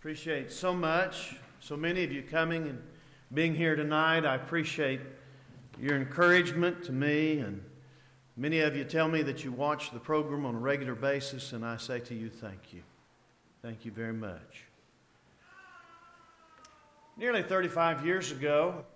Appreciate so much, so many of you coming and being here tonight. I appreciate your encouragement to me, and many of you tell me that you watch the program on a regular basis, and I say to you, thank you. Thank you very much. Nearly 35 years ago,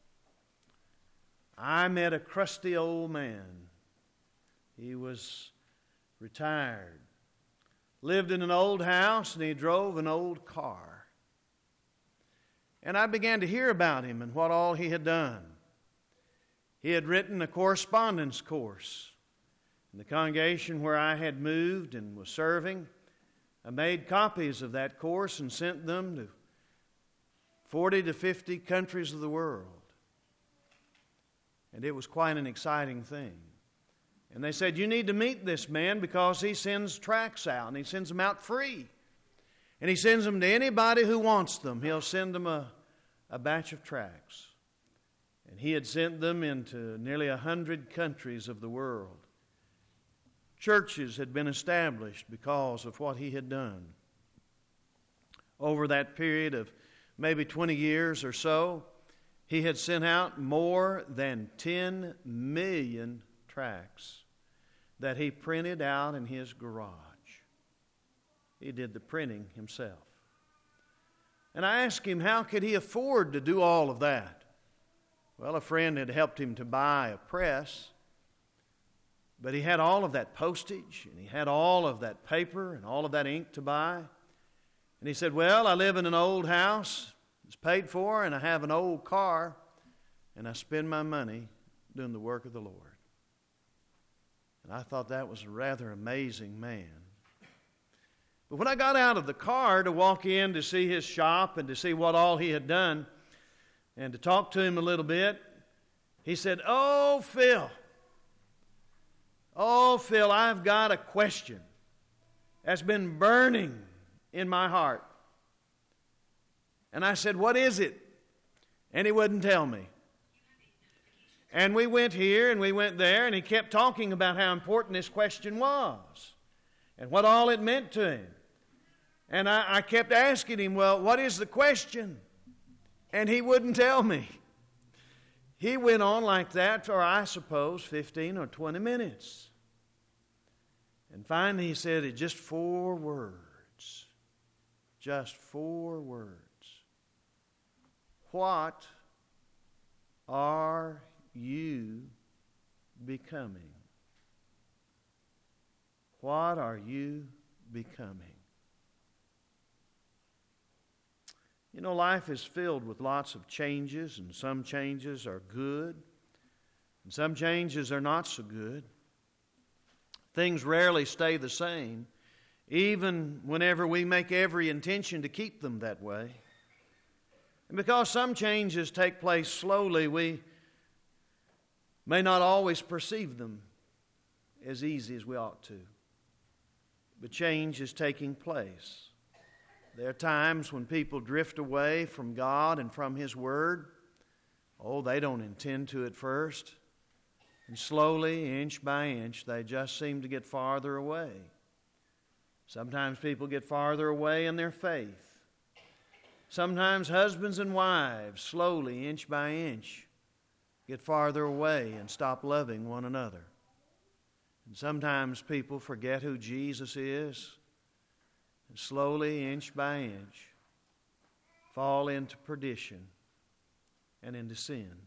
I met a crusty old man. He was retired. Lived in an old house, and he drove an old car. And I began to hear about him and what all he had done. He had written a correspondence course. In the congregation where I had moved and was serving, I made copies of that course and sent them to 40 to 50 countries of the world. And it was quite an exciting thing. And they said, you need to meet this man because he sends tracts out, and he sends them out free. And he sends them to anybody who wants them. He'll send them a batch of tracts. And he had sent them into nearly 100 countries of the world. Churches had been established because of what he had done. Over that period of maybe 20 years or so, he had sent out more than 10 million tracts that he printed out in his garage. He did the printing himself. And I asked him, how could he afford to do all of that? Well, a friend had helped him to buy a press, but he had all of that postage, and he had all of that paper and all of that ink to buy. And he said, well, I live in an old house, it's paid for, and I have an old car, and I spend my money doing the work of the Lord. And I thought that was a rather amazing man. But when I got out of the car to walk in to see his shop and to see what all he had done and to talk to him a little bit, he said, Oh, Phil, I've got a question that's been burning in my heart. And I said, what is it? And he wouldn't tell me. And we went here and we went there, and he kept talking about how important this question was and what all it meant to him. And I kept asking him, well, what is the question? And he wouldn't tell me. He went on like that for, I suppose, 15 or 20 minutes. And finally he said, it's just 4 words. Just 4 words. What are you becoming? What are you becoming? You know, life is filled with lots of changes, and some changes are good, and some changes are not so good. Things rarely stay the same, even whenever we make every intention to keep them that way. And because some changes take place slowly, we may not always perceive them as easy as we ought to. But change is taking place. There are times when people drift away from God and from His Word. Oh, they don't intend to at first. And slowly, inch by inch, they just seem to get farther away. Sometimes people get farther away in their faith. Sometimes husbands and wives, slowly, inch by inch, get farther away and stop loving one another. And sometimes people forget who Jesus is and slowly, inch by inch, fall into perdition and into sin.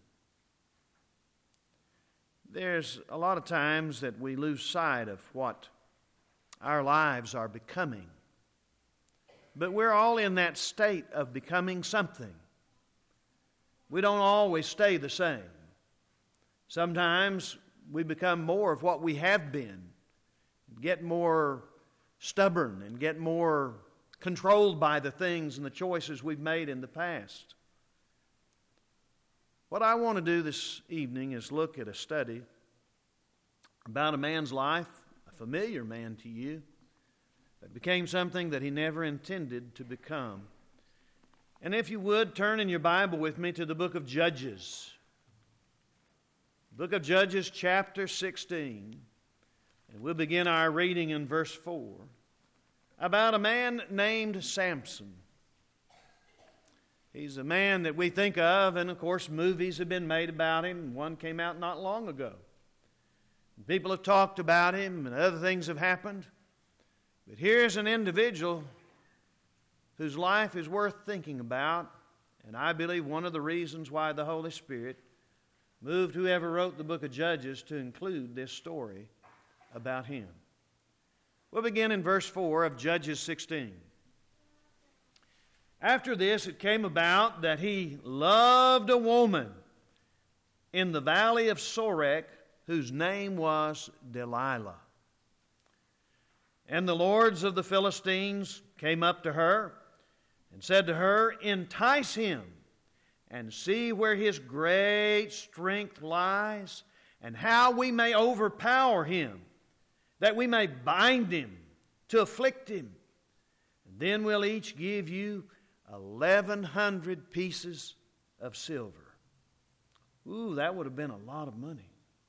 There's a lot of times that we lose sight of what our lives are becoming. But we're all in that state of becoming something. We don't always stay the same. Sometimes we become more of what we have been, get more stubborn and get more controlled by the things and the choices we've made in the past. What I want to do this evening is look at a study about a man's life, a familiar man to you, that became something that he never intended to become. And if you would, turn in your Bible with me to the book of Judges. Book of Judges, chapter 16. And we'll begin our reading in verse 4. About a man named Samson. He's a man that we think of, and of course movies have been made about him. One came out not long ago. People have talked about him, and other things have happened. But here's an individual whose life is worth thinking about, and I believe one of the reasons why the Holy Spirit moved whoever wrote the book of Judges to include this story about him. We'll begin in verse 4 of Judges 16. After this, it came about that he loved a woman in the valley of Sorek, whose name was Delilah. And the lords of the Philistines came up to her and said to her, "Entice him, and see where his great strength lies, and how we may overpower him, that we may bind him to afflict him. And then we'll each give you 1,100 pieces of silver." Ooh, that would have been a lot of money.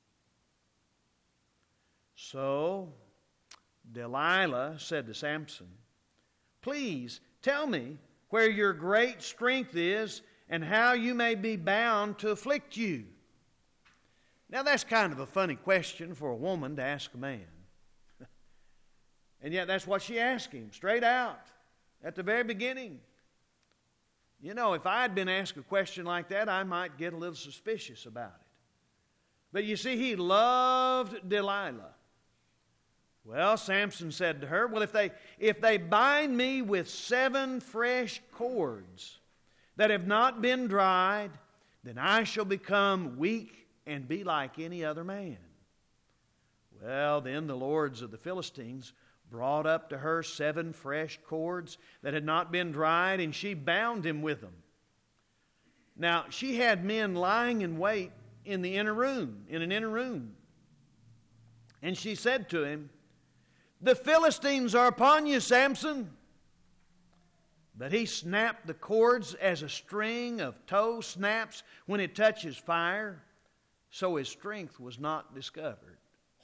So Delilah said to Samson, "Please tell me where your great strength is and how you may be bound to afflict you." Now that's kind of a funny question for a woman to ask a man. And yet that's what she asked him, straight out, at the very beginning. You know, if I had been asked a question like that, I might get a little suspicious about it. But you see, he loved Delilah. Well, Samson said to her, "Well, if they bind me with 7 fresh cords that have not been dried, then I shall become weak and be like any other man." Well, then the lords of the Philistines brought up to her 7 fresh cords that had not been dried, and she bound him with them. Now, she had men lying in wait in an inner room. And she said to him, "The Philistines are upon you, Samson." But he snapped the cords as a string of tow snaps when it touches fire, so his strength was not discovered.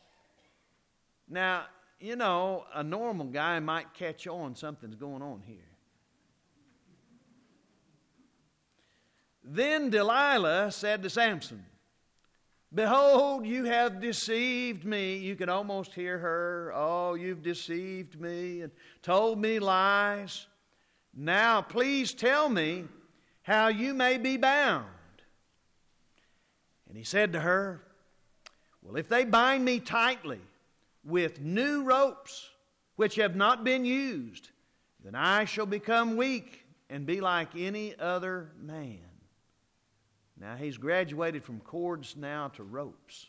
Now, you know, a normal guy might catch on something's going on here. Then Delilah said to Samson, "Behold, you have deceived me." You can almost hear her. "Oh, you've deceived me and told me lies. Now, please tell me how you may be bound." And he said to her, "Well, if they bind me tightly with new ropes which have not been used, then I shall become weak and be like any other man." Now he's graduated from cords now to ropes.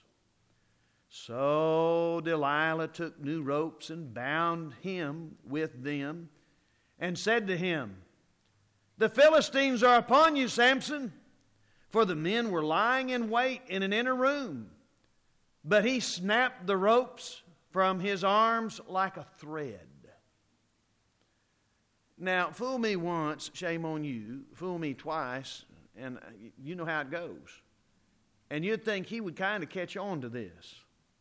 So Delilah took new ropes and bound him with them and said to him, "The Philistines are upon you, Samson." For the men were lying in wait in an inner room. But he snapped the ropes from his arms like a thread. Now, fool me once, shame on you. Fool me twice, and you know how it goes. And you'd think he would kind of catch on to this.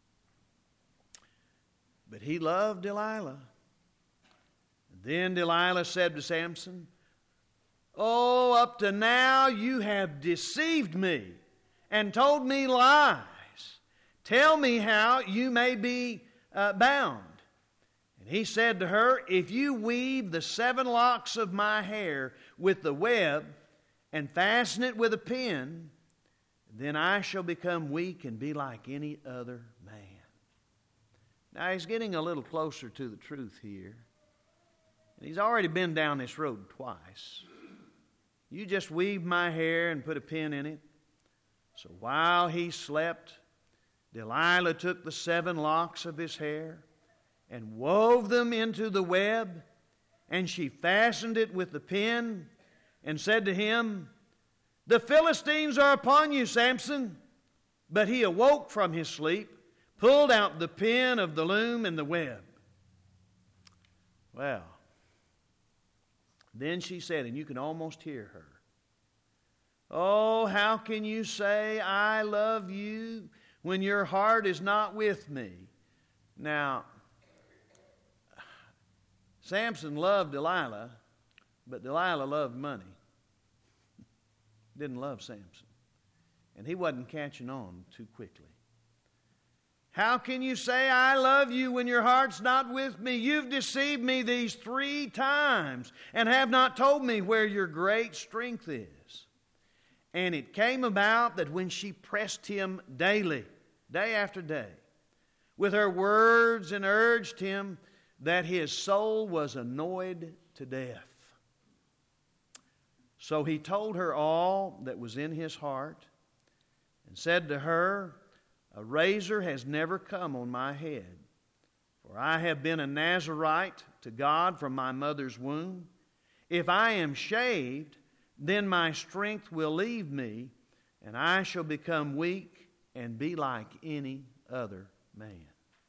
But he loved Delilah. Then Delilah said to Samson, "Oh, up to now you have deceived me and told me lies. Tell me how you may be bound." And he said to her, "If you weave the 7 locks of my hair with the web and fasten it with a pin, then I shall become weak and be like any other man." Now he's getting a little closer to the truth here. And he's already been down this road twice. You just weave my hair and put a pin in it. So while he slept, Delilah took the 7 locks of his hair and wove them into the web, and she fastened it with the pin and said to him, "The Philistines are upon you, Samson." But he awoke from his sleep, pulled out the pin of the loom and the web. Well, then she said, and you can almost hear her, "Oh, how can you say I love you when your heart is not with me?" Now, Samson loved Delilah, but Delilah loved money. didn't love Samson. And he wasn't catching on too quickly. How can you say I love you when your heart's not with me? You've deceived me these 3 times and have not told me where your great strength is. And it came about that when she pressed him daily, day after day, with her words and urged him, that his soul was annoyed to death. So he told her all that was in his heart and said to her, a razor has never come on my head, for I have been a Nazirite to God from my mother's womb. If I am shaved, then my strength will leave me, and I shall become weak and be like any other man.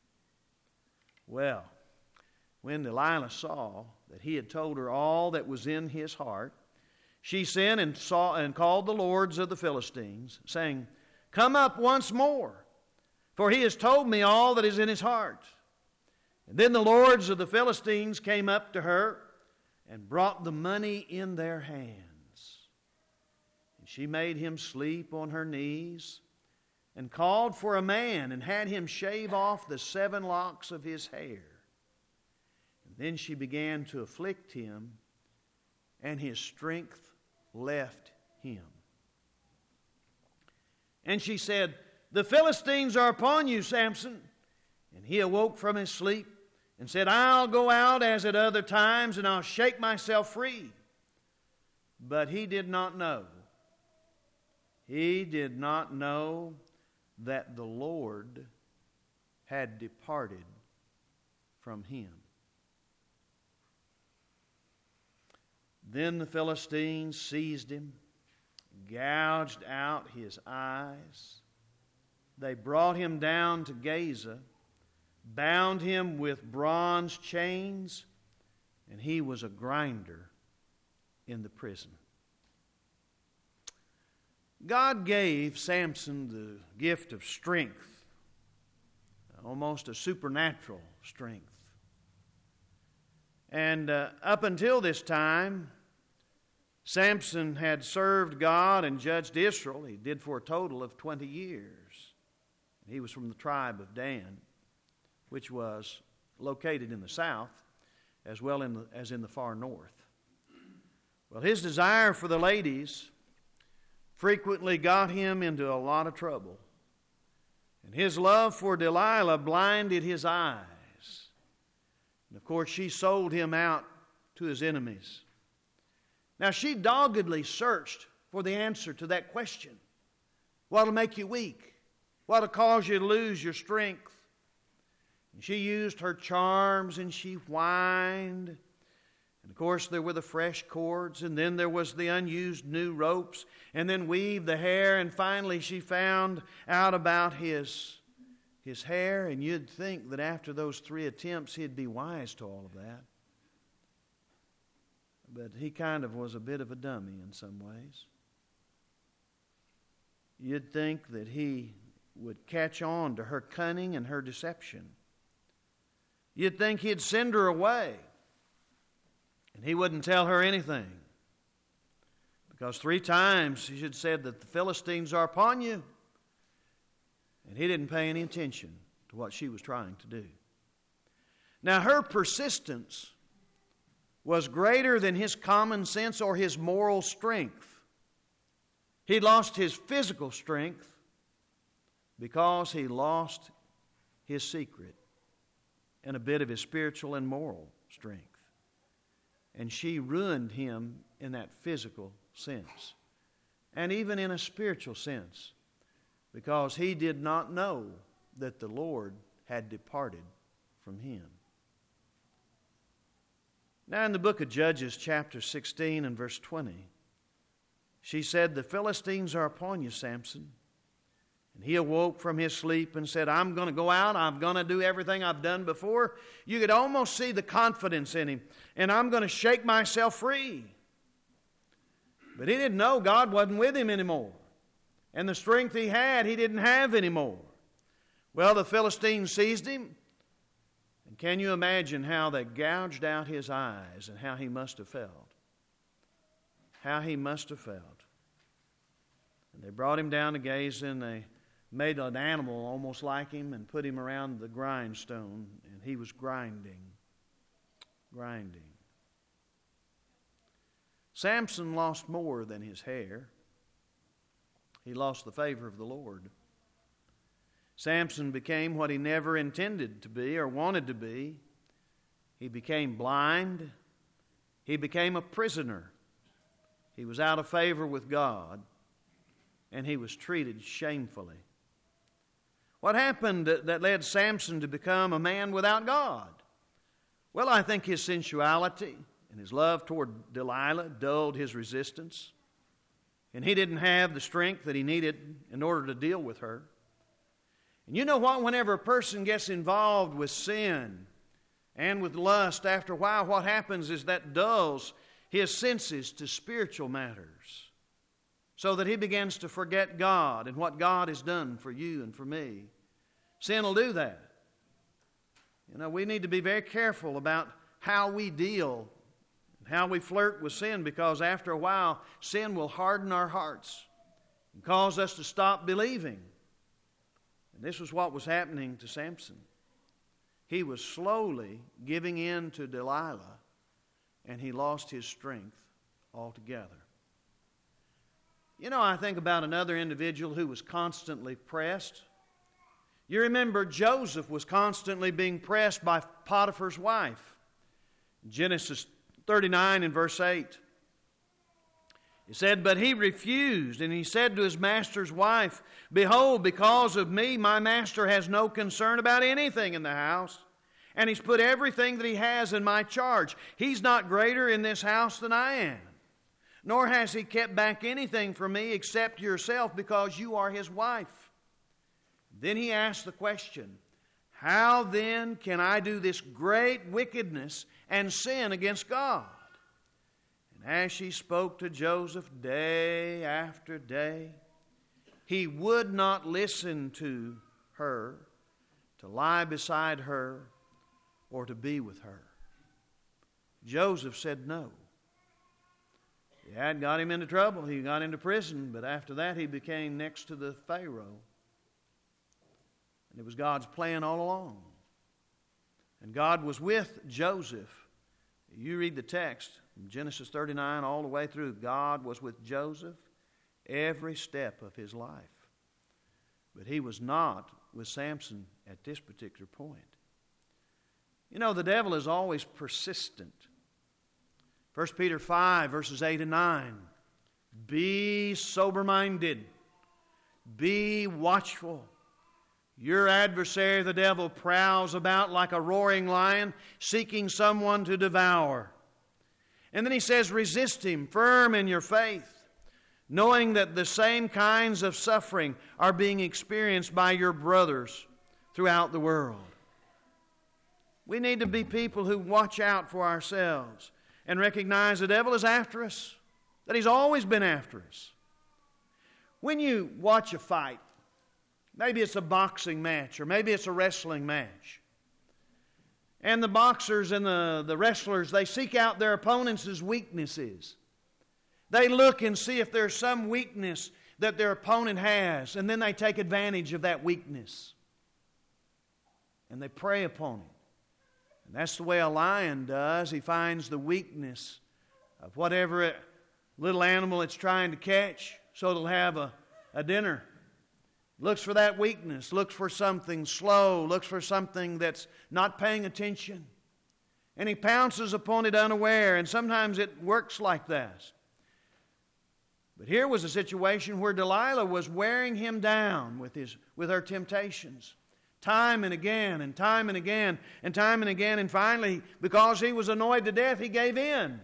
Well, when Delilah saw that he had told her all that was in his heart, she sent and called the lords of the Philistines, saying, come up once more, for he has told me all that is in his heart. And then the lords of the Philistines came up to her and brought the money in their hands. And she made him sleep on her knees and called for a man and had him shave off the 7 locks of his hair. And then she began to afflict him, and his strength left him. And she said, the Philistines are upon you, Samson. And he awoke from his sleep and said, I'll go out as at other times, and I'll shake myself free. But he did not know. He did not know that the Lord had departed from him. Then the Philistines seized him, gouged out his eyes. They brought him down to Gaza, bound him with bronze chains, and he was a grinder in the prison. God gave Samson the gift of strength, almost a supernatural strength. And up until this time, Samson had served God and judged Israel. He did for a total of 20 years. He was from the tribe of Dan, which was located in the south as well as in the far north. Well, his desire for the ladies frequently got him into a lot of trouble. And his love for Delilah blinded his eyes. And of course, she sold him out to his enemies. Now, she doggedly searched for the answer to that question. What'll make you weak? What'll cause you to lose your strength? And she used her charms and she whined. And of course there were the fresh cords, and then there was the unused new ropes, and then weaved the hair, and finally she found out about his hair, and you'd think that after those 3 attempts he'd be wise to all of that. But he kind of was a bit of a dummy in some ways. You'd think that he would catch on to her cunning and her deception. You'd think he'd send her away, and he wouldn't tell her anything. Because 3 times he had said that the Philistines are upon you, and he didn't pay any attention to what she was trying to do. Now, her persistence was greater than his common sense or his moral strength. He lost his physical strength because he lost his secret and a bit of his spiritual and moral strength. And she ruined him in that physical sense, and even in a spiritual sense, because he did not know that the Lord had departed from him. Now in the book of Judges, chapter 16 and verse 20, she said, the Philistines are upon you, Samson. And he awoke from his sleep and said, I'm going to go out. I'm going to do everything I've done before. You could almost see the confidence in him. And I'm going to shake myself free. But he didn't know God wasn't with him anymore. And the strength he had, he didn't have anymore. Well, the Philistines seized him. And can you imagine how they gouged out his eyes and how he must have felt? How he must have felt. And they brought him down to Gaza, they made an animal almost like him and put him around the grindstone, and he was grinding. Samson lost more than his hair. He lost the favor of the Lord. Samson became what he never intended to be or wanted to be. He became blind. He became a prisoner. He was out of favor with God, and he was treated shamefully. What happened that led Samson to become a man without God? Well, I think his sensuality and his love toward Delilah dulled his resistance, and he didn't have the strength that he needed in order to deal with her. And you know what? Whenever a person gets involved with sin and with lust, after a while what happens is that dulls his senses to spiritual matters, so that he begins to forget God and what God has done for you and for me. Sin will do that. You know, we need to be very careful about how we deal and how we flirt with sin, because after a while, sin will harden our hearts and cause us to stop believing. And this was what was happening to Samson. He was slowly giving in to Delilah, and he lost his strength altogether. You know, I think about another individual who was constantly pressed. You remember Joseph was constantly being pressed by Potiphar's wife. Genesis 39 and verse 8. It said, "But he refused, and he said to his master's wife, 'Behold, because of me, my master has no concern about anything in the house, and he's put everything that he has in my charge. He's not greater in this house than I am. Nor has he kept back anything from me except yourself, because you are his wife.' Then he asked the question, 'How then can I do this great wickedness and sin against God?' And as she spoke to Joseph day after day, he would not listen to her, to lie beside her, or to be with her. Joseph said no. That got him into trouble. He got into prison, but after that he became next to the Pharaoh. And it was God's plan all along. And God was with Joseph. You read the text from Genesis 39 all the way through. God was with Joseph every step of his life. But he was not with Samson at this particular point. You know, the devil is always persistent. 1 Peter 5, verses 8 and 9. Be sober-minded. Be watchful. Your adversary, the devil, prowls about like a roaring lion, seeking someone to devour. And then he says, resist him, firm in your faith, knowing that the same kinds of suffering are being experienced by your brothers throughout the world. We need to be people who watch out for ourselves and recognize the devil is after us, that he's always been after us. When you watch a fight, maybe it's a boxing match or maybe it's a wrestling match, and the boxers and the wrestlers, they seek out their opponents' weaknesses. They look and see if there's some weakness that their opponent has, and then they take advantage of that weakness. And they prey upon him. And that's the way a lion does. He finds the weakness of whatever little animal it's trying to catch, so it'll have a dinner. Looks for that weakness, looks for something slow, looks for something that's not paying attention. And he pounces upon it unaware, and sometimes it works like that. But here was a situation where Delilah was wearing him down with her temptations. Time and again, and time and again, and time and again, and finally, because he was annoyed to death, he gave in.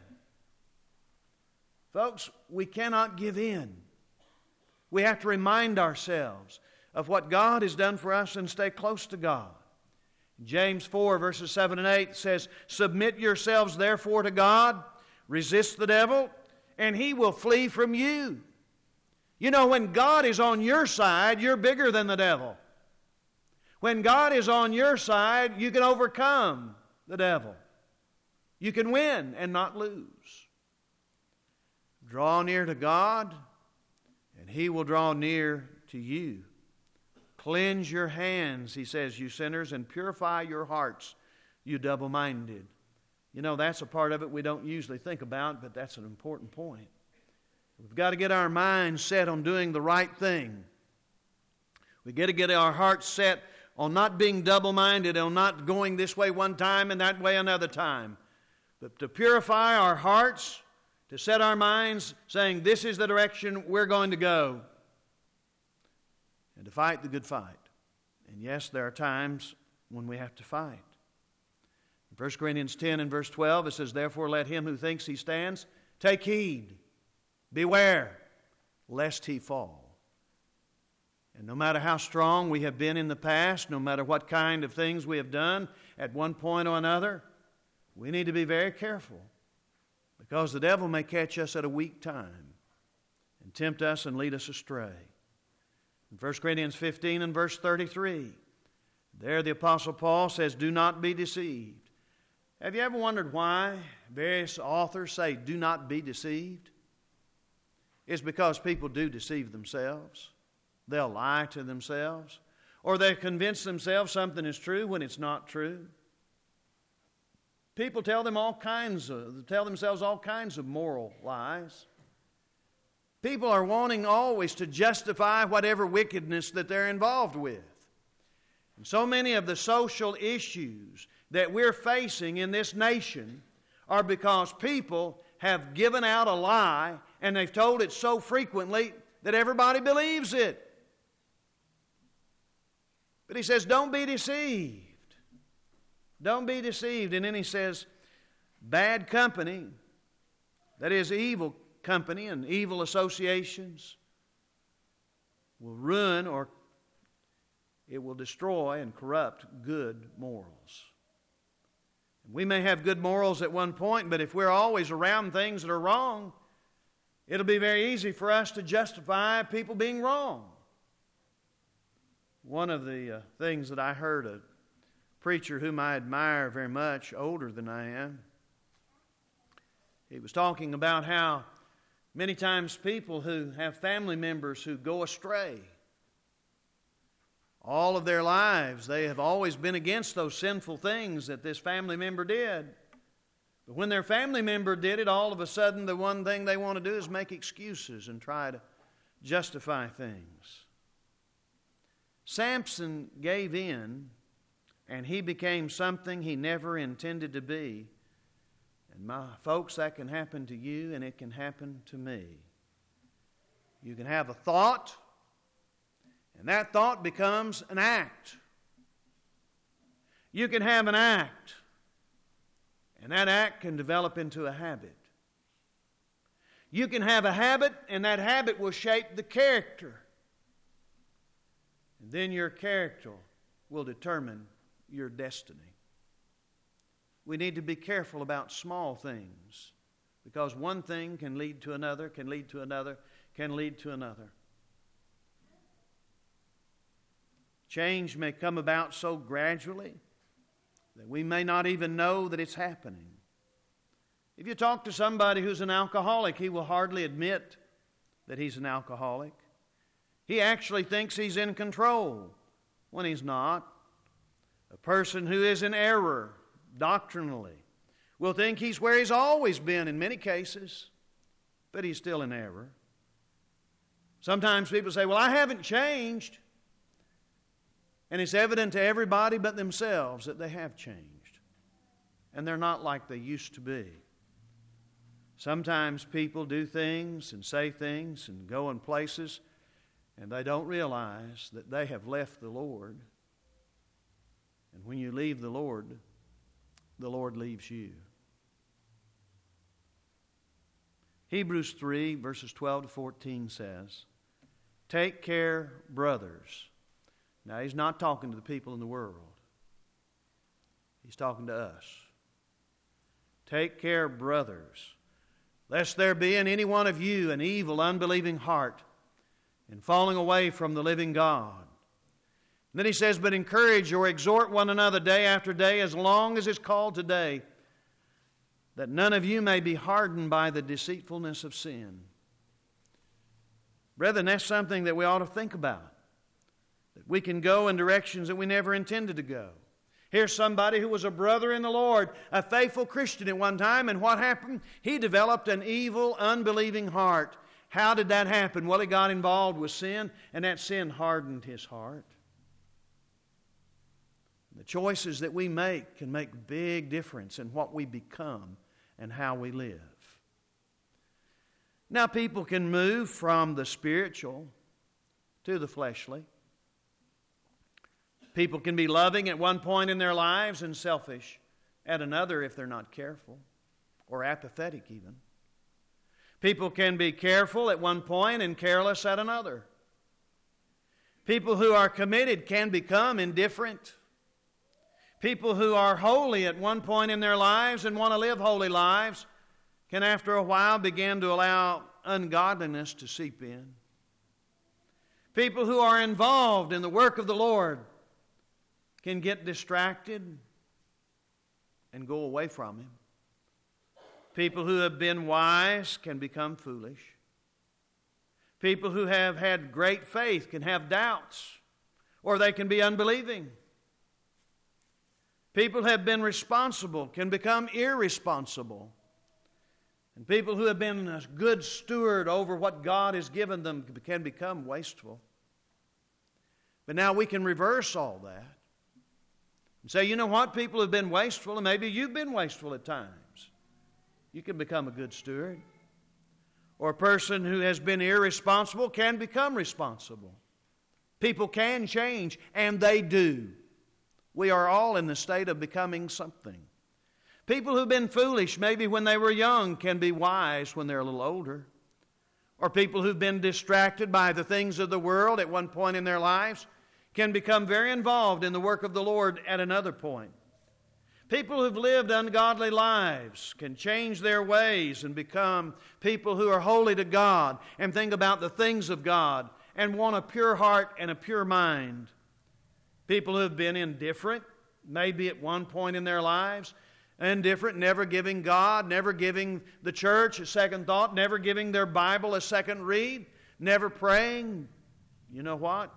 Folks, we cannot give in. We have to remind ourselves of what God has done for us and stay close to God. James 4, verses 7 and 8 says, submit yourselves therefore to God, resist the devil, and he will flee from you. You know, when God is on your side, you're bigger than the devil. When God is on your side, you can overcome the devil. You can win and not lose. Draw near to God, and and He will draw near to you. Cleanse your hands, He says, you sinners, and purify your hearts, you double-minded. You know, that's a part of it we don't usually think about, but that's an important point. We've got to get our minds set on doing the right thing. We've got to get our hearts set on not being double-minded, on not going this way one time and that way another time. But to purify our hearts, to set our minds saying this is the direction we're going to go. And to fight the good fight. And yes, there are times when we have to fight. In 1 Corinthians 10 and verse 12 it says, therefore let him who thinks he stands take heed, beware, lest he fall. And no matter how strong we have been in the past, no matter what kind of things we have done at one point or another, we need to be very careful, because the devil may catch us at a weak time and tempt us and lead us astray. In 1 Corinthians 15 and verse 33, there the Apostle Paul says, do not be deceived. Have you ever wondered why various authors say, do not be deceived? It's because people do deceive themselves. They'll lie to themselves. Or they convince themselves something is true when it's not true. People tell themselves all kinds of moral lies. People are wanting always to justify whatever wickedness that they're involved with. And so many of the social issues that we're facing in this nation are because people have given out a lie, and they've told it so frequently that everybody believes it. But he says, don't be deceived. Don't be deceived. And then he says, bad company, that is evil company and evil associations, will ruin or it will destroy and corrupt good morals. We may have good morals at one point, but if we're always around things that are wrong, it'll be very easy for us to justify people being wrong. One of the things that I heard a preacher whom I admire very much, older than I am, he was talking about how many times people who have family members who go astray, all of their lives they have always been against those sinful things that this family member did. But when their family member did it, all of a sudden the one thing they want to do is make excuses and try to justify things. Samson gave in, and he became something he never intended to be. And my folks, that can happen to you, and it can happen to me. You can have a thought, and that thought becomes an act. You can have an act, and that act can develop into a habit. You can have a habit, and that habit will shape the character. And then your character will determine your destiny. We need to be careful about small things, because one thing can lead to another, can lead to another, can lead to another. Change may come about so gradually that we may not even know that it's happening. If you talk to somebody who's an alcoholic, he will hardly admit that he's an alcoholic. He actually thinks he's in control when he's not. A person who is in error doctrinally will think he's where he's always been in many cases, but he's still in error. Sometimes people say, well, I haven't changed. And it's evident to everybody but themselves that they have changed. And they're not like they used to be. Sometimes people do things and say things and go in places, and they don't realize that they have left the Lord. And when you leave the Lord leaves you. Hebrews 3, verses 12 to 14 says, take care, brothers. Now, he's not talking to the people in the world. He's talking to us. Take care, brothers, lest there be in any one of you an evil, unbelieving heart, and falling away from the living God. And then he says, but encourage or exhort one another day after day, as long as it's called today, that none of you may be hardened by the deceitfulness of sin. Brethren, that's something that we ought to think about. That we can go in directions that we never intended to go. Here's somebody who was a brother in the Lord, a faithful Christian at one time, and what happened? He developed an evil, unbelieving heart. How did that happen? Well, he got involved with sin, and that sin hardened his heart. The choices that we make can make a big difference in what we become and how we live. Now, people can move from the spiritual to the fleshly. People can be loving at one point in their lives and selfish at another if they're not careful, or apathetic even. People can be careful at one point and careless at another. People who are committed can become indifferent. People who are holy at one point in their lives and want to live holy lives can after a while begin to allow ungodliness to seep in. People who are involved in the work of the Lord can get distracted and go away from Him. People who have been wise can become foolish. People who have had great faith can have doubts, or they can be unbelieving. People who have been responsible can become irresponsible. And people who have been a good steward over what God has given them can become wasteful. But now we can reverse all that and say, you know what? People have been wasteful, and maybe you've been wasteful at times. You can become a good steward. Or a person who has been irresponsible can become responsible. People can change, and they do. We are all in the state of becoming something. People who've been foolish maybe when they were young can be wise when they're a little older. Or people who've been distracted by the things of the world at one point in their lives can become very involved in the work of the Lord at another point. People who've lived ungodly lives can change their ways and become people who are holy to God and think about the things of God and want a pure heart and a pure mind. People who have been indifferent, maybe at one point in their lives, indifferent, never giving God, never giving the church a second thought, never giving their Bible a second read, never praying. You know what?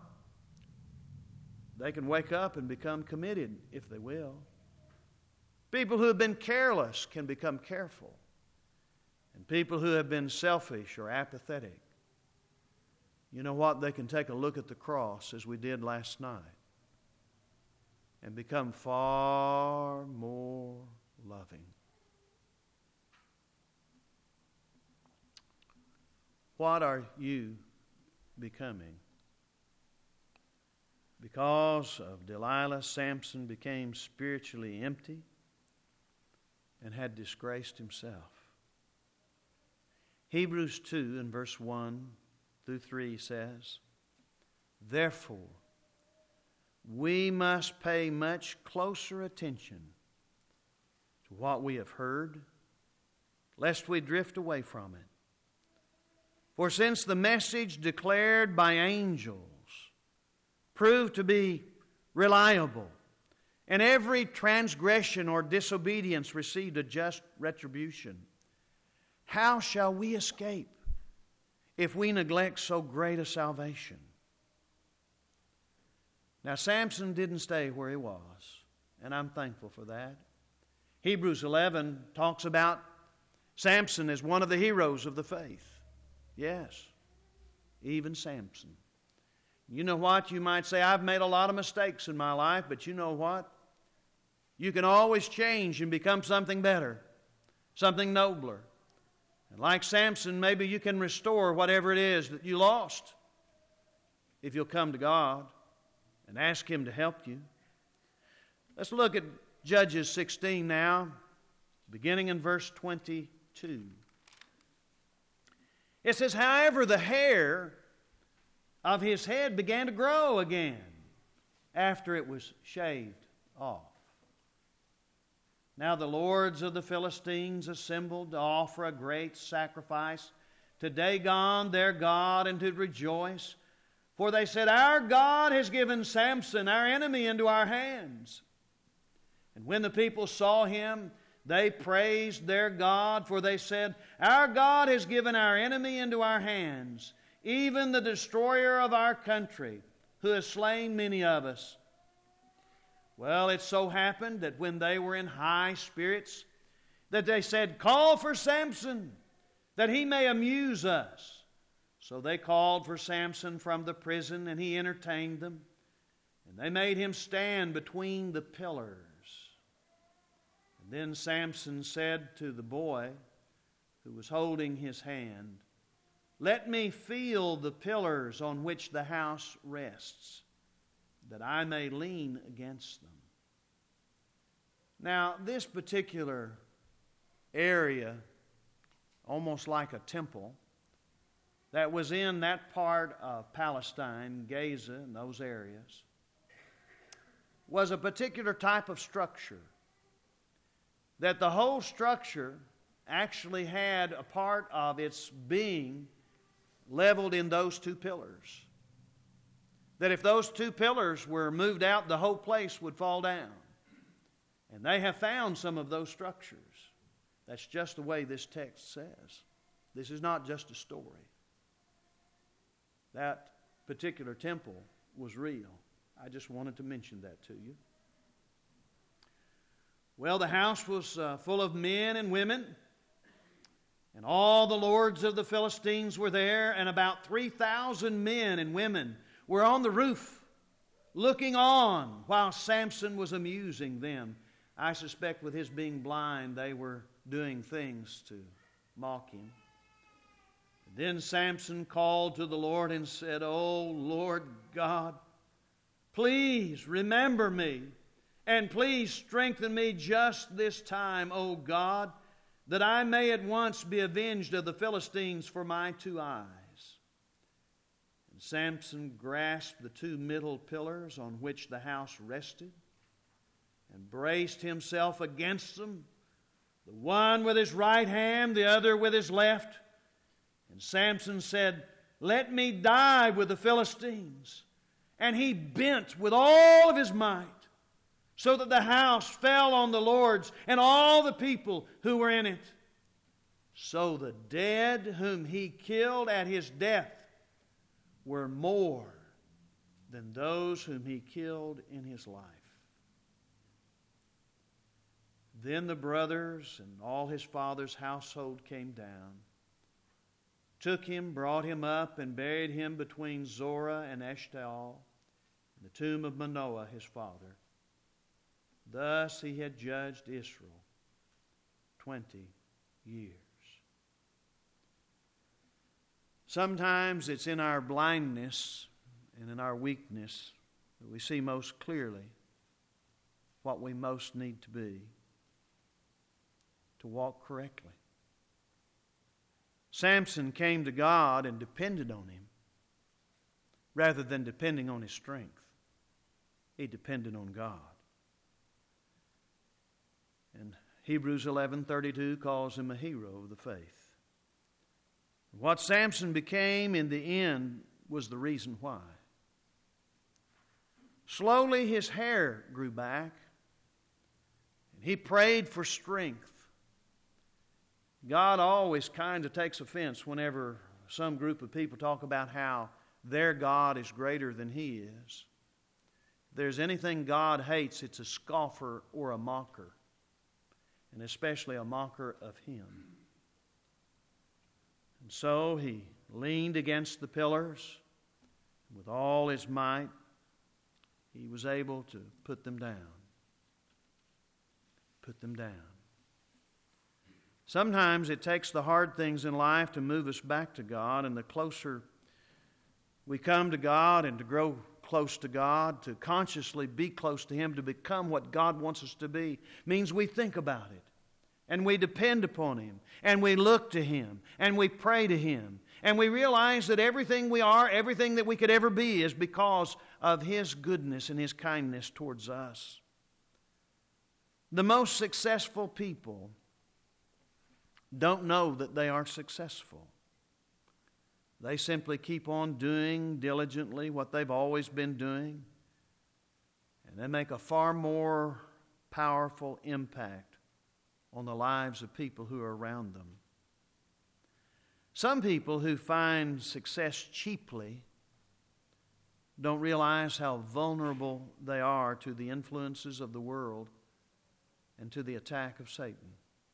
They can wake up and become committed if they will. People who have been careless can become careful. And people who have been selfish or apathetic, you know what? They can take a look at the cross as we did last night and become far more loving. What are you becoming? Because of Delilah, Samson became spiritually empty and had disgraced himself. Hebrews 2 in verse 1 through 3 says, therefore, we must pay much closer attention to what we have heard, lest we drift away from it. For since the message declared by angels proved to be reliable, and every transgression or disobedience received a just retribution, how shall we escape if we neglect so great a salvation? Now, Samson didn't stay where he was, and I'm thankful for that. Hebrews 11 talks about Samson as one of the heroes of the faith. Yes, even Samson. You know what? You might say, I've made a lot of mistakes in my life, but you know what? You can always change and become something better, something nobler. And like Samson, maybe you can restore whatever it is that you lost if you'll come to God and ask Him to help you. Let's look at Judges 16 now, beginning in verse 22. It says, however, the hair of his head began to grow again after it was shaved off. Now the lords of the Philistines assembled to offer a great sacrifice to Dagon their god and to rejoice. For they said, our God has given Samson, our enemy, into our hands. And when the people saw him, they praised their God, for they said, our God has given our enemy into our hands. even the destroyer of our country, who has slain many of us. Well, it so happened that when they were in high spirits, that they said, "Call for Samson, that he may amuse us." So they called for Samson from the prison, and he entertained them. And they made him stand between the pillars. And then Samson said to the boy who was holding his hand, "Let me feel the pillars on which the house rests, that I may lean against them." Now, this particular area, almost like a temple, that was in that part of Palestine, Gaza, and those areas, was a particular type of structure. That the whole structure actually had a part of its being leveled in those two pillars. That if those two pillars were moved out, the whole place would fall down. And they have found some of those structures. That's just the way this text says. This is not just a story. That particular temple was real. I just wanted to mention that to you. Well, the house was full of men and women, and all the lords of the Philistines were there, and about 3,000 men and women were on the roof, looking on while Samson was amusing them. I suspect with his being blind, they were doing things to mock him. Then Samson called to the Lord and said, "O Lord God, please remember me, and please strengthen me just this time, O God, that I may at once be avenged of the Philistines for my two eyes." And Samson grasped the two middle pillars on which the house rested, and braced himself against them, the one with his right hand, the other with his left. And Samson said, "Let me die with the Philistines." And he bent with all of his might, so that the house fell on the lords and all the people who were in it. So the dead whom he killed at his death were more than those whom he killed in his life. Then the brothers and all his father's household came down, took him, brought him up, and buried him between Zorah and Eshtaol, in the tomb of Manoah his father. Thus he had judged Israel 20 years. Sometimes it's in our blindness and in our weakness that we see most clearly what we most need to be to walk correctly. Samson came to God and depended on Him rather than depending on his strength. He depended on God. And Hebrews 11:32 calls him a hero of the faith. What Samson became in the end was the reason why. Slowly his hair grew back, and he prayed for strength. God always kind of takes offense whenever some group of people talk about how their God is greater than He is. If there's anything God hates, it's a scoffer or a mocker, and especially a mocker of Him. And so he leaned against the pillars. With all his might, he was able to put them down. Put them down. Sometimes it takes the hard things in life to move us back to God, and the closer we come to God and to grow close to God, to consciously be close to Him, to become what God wants us to be, means we think about it, and we depend upon Him, and we look to Him, and we pray to Him, and we realize that everything we are, everything that we could ever be is because of His goodness and His kindness towards us. The most successful people don't know that they are successful. They simply keep on doing diligently what they've always been doing, and they make a far more powerful impact on the lives of people who are around them. Some people who find success cheaply don't realize how vulnerable they are to the influences of the world and to the attack of Satan.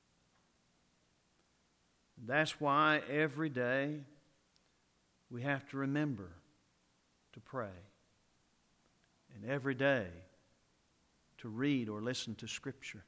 That's why every day we have to remember to pray. And every day to read or listen to Scripture.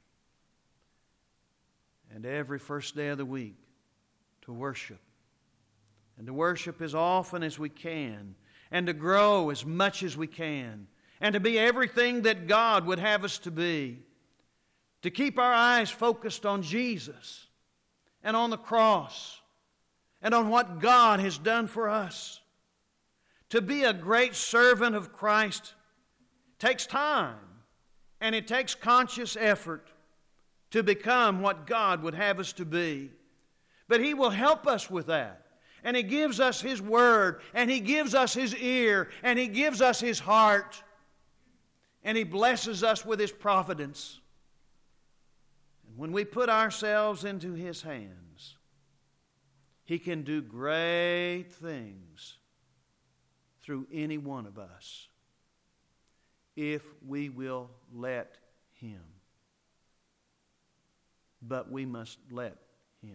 And every first day of the week to worship. And to worship as often as we can. And to grow as much as we can. And to be everything that God would have us to be. To keep our eyes focused on Jesus. And on the cross. And on what God has done for us. To be a great servant of Christ takes time. And it takes conscious effort to become what God would have us to be. But He will help us with that. And He gives us His Word. And He gives us His ear. And He gives us His heart. And He blesses us with His providence. And when we put ourselves into His hands, He can do great things through any one of us if we will let Him. But we must let Him.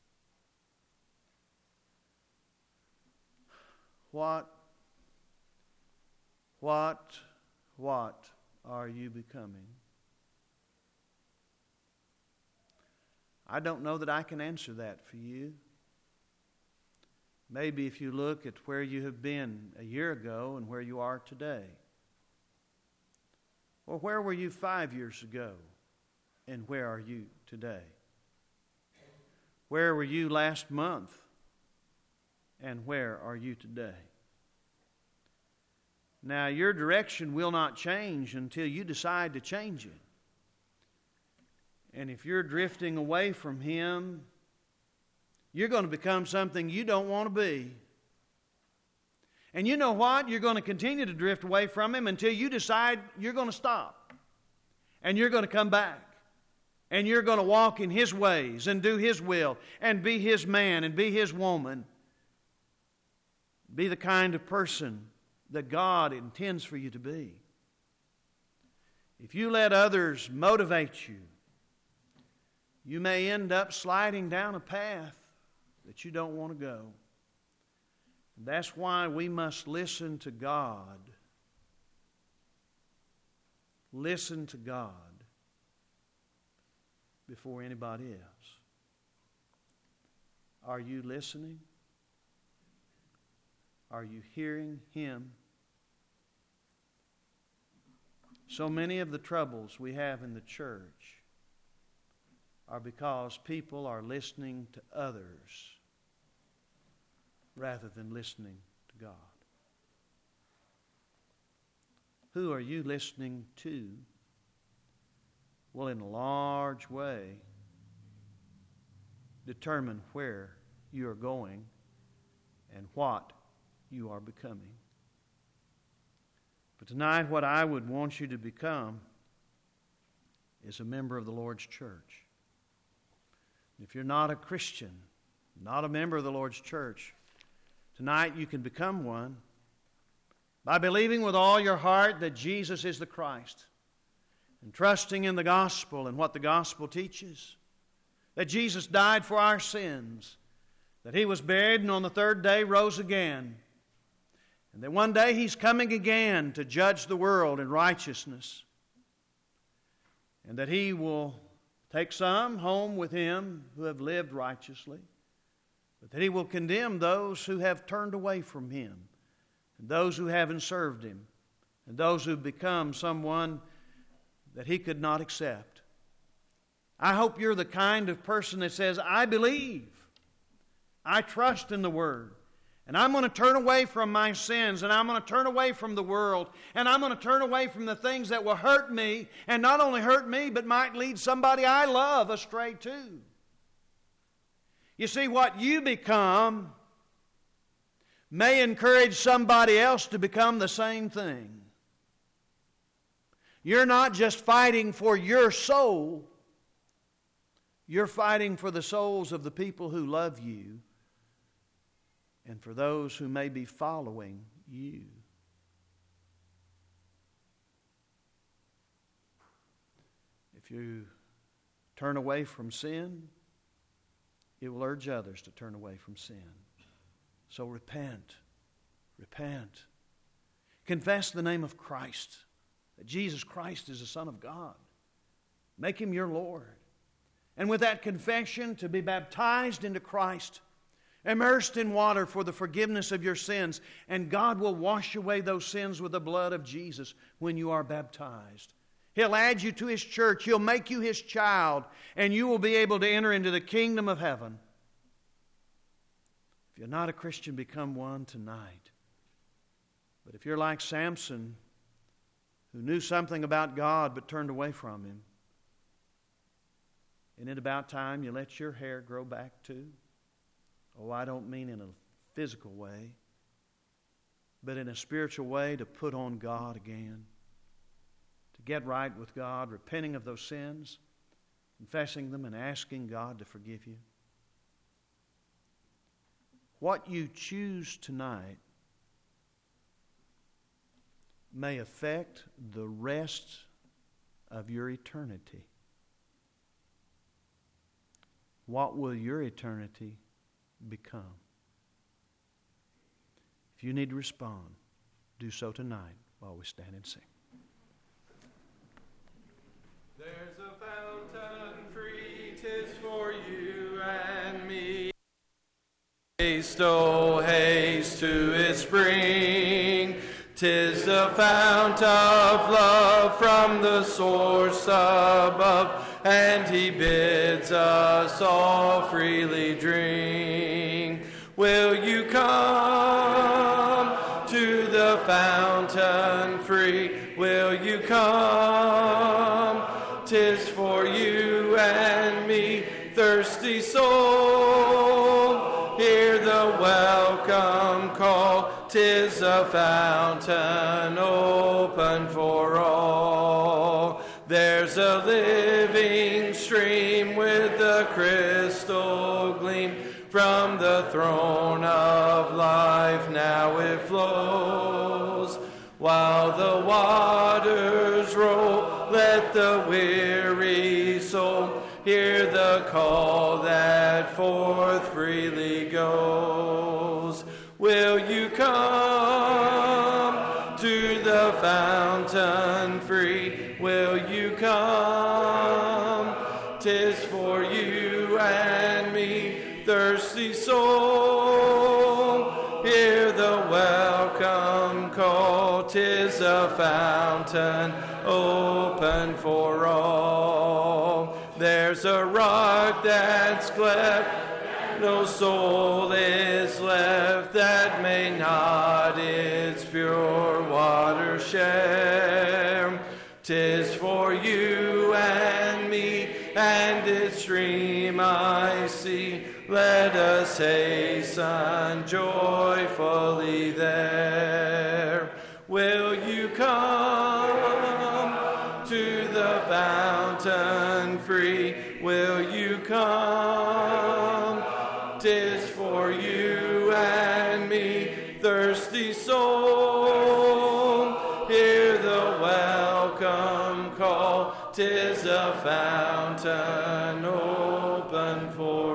What are you becoming? I don't know that I can answer that for you. Maybe if you look at where you have been a year ago and where you are today. Or where were you 5 years ago and where are you today? Where were you last month and where are you today? Now, your direction will not change until you decide to change it. And if you're drifting away from Him, you're going to become something you don't want to be. And you know what? You're going to continue to drift away from Him until you decide you're going to stop. And you're going to come back. And you're going to walk in His ways and do His will and be His man and be His woman. Be the kind of person that God intends for you to be. If you let others motivate you, you may end up sliding down a path that you don't want to go. That's why we must listen to God. Listen to God before anybody else. Are you listening? Are you hearing Him? So many of the troubles we have in the church are because people are listening to others rather than listening to God. Who are you listening to? Will in a large way determine where you are going and what you are becoming. But tonight, what I would want you to become is a member of the Lord's church. If you're not a Christian, not a member of the Lord's church, tonight you can become one by believing with all your heart that Jesus is the Christ and trusting in the gospel and what the gospel teaches, that Jesus died for our sins, that He was buried and on the third day rose again, and that one day He's coming again to judge the world in righteousness, and that He will take some home with Him who have lived righteously, but that He will condemn those who have turned away from Him, and those who haven't served Him, and those who have become someone that He could not accept. I hope you're the kind of person that says, I believe, I trust in the Word, and I'm going to turn away from my sins, and I'm going to turn away from the world, and I'm going to turn away from the things that will hurt me, and not only hurt me, but might lead somebody I love astray too. You see, what you become may encourage somebody else to become the same thing. You're not just fighting for your soul, you're fighting for the souls of the people who love you and for those who may be following you. If you turn away from sin, it will urge others to turn away from sin. So repent. Repent. Confess the name of Christ, that Jesus Christ is the Son of God. Make Him your Lord. And with that confession, to be baptized into Christ, immersed in water for the forgiveness of your sins, and God will wash away those sins with the blood of Jesus when you are baptized. He'll add you to His church. He'll make you His child, and you will be able to enter into the kingdom of heaven. If you're not a Christian, become one tonight. But if you're like Samson, who knew something about God but turned away from Him, isn't it about time you let your hair grow back too? Oh, I don't mean in a physical way, but in a spiritual way, to put on God again, to get right with God, repenting of those sins, confessing them, and asking God to forgive you. What you choose tonight may affect the rest of your eternity. What will your eternity become? If you need to respond, do so tonight while we stand and sing. There's a fountain free, 'tis for you and me. Haste, oh haste to its spring. 'Tis the fount of love from the source above, and He bids us all freely drink. Will you come to the fountain free? Will you come? 'Tis for you and me, thirsty soul. Hear the welcome call. 'Tis a fountain open for all. There's a living stream with a crystal gleam. From the throne of life now it flows. While the waters roll, let the weary soul hear the call that forth freely goes. Will you come to the fountain free? Will you come? 'Tis for you and me, thirsty soul. Hear the welcome call. 'Tis a fountain open for all. There's a rock that's cleft, no soul is left that may not its pure water share. 'Tis for you and me, and its stream I see. Let us hasten joyfully there. Will you come to the fountain free? Will you come? 'Tis for you and me, thirsty soul. Hear the welcome call. 'Tis a fountain open for